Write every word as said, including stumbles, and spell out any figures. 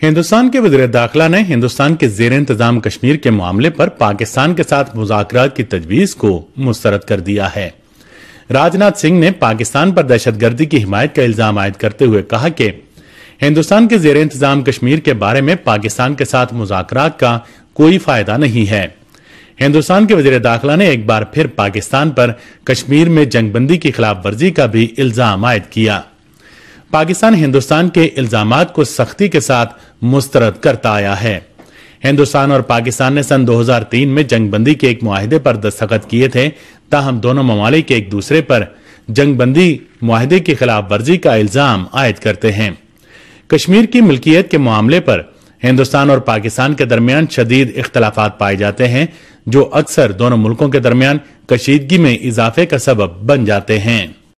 हिंदुस्तान के वज़ीर दाखिला ने हिंदुस्तान के ज़ेर इंतजाम कश्मीर के मामले पर पाकिस्तान के साथ मुज़ाकरात की तजवीज़ को मुस्तरद कर दिया है। राजनाथ सिंह ने पाकिस्तान पर दहशतगर्दी की हिमायत का इल्जाम आयद करते हुए कहा कि हिंदुस्तान के ज़ेर इंतजाम कश्मीर के बारे में पाकिस्तान के साथ मुज़ाकरात का कोई फायदा नहीं है। हिंदुस्तान के वज़ीर दाखिला ने एक बार फिर पाकिस्तान पर कश्मीर में जंगबंदी की खिलाफ वर्जी का भी इल्जाम आयद किया। पाकिस्तान हिंदुस्तान के इल्जामात को सख्ती के साथ मुस्तरद करता आया है। हिंदुस्तान और पाकिस्तान ने सन दो हज़ार तीन में जंगबंदी के एक मुआहदे पर दस्तखत किए थे, ताहम दोनों ममालिक एक दूसरे पर जंगबंदी मुआहदे की खिलाफ वर्जी का इल्जाम आयद करते हैं। कश्मीर की मिल्कियत के मामले पर हिंदुस्तान और पाकिस्तान के दरमियान शदीद इख्तलाफात पाए जाते हैं, जो अक्सर दोनों मुल्कों के दरमियान कशीदगी में इजाफे का सबब बन जाते हैं।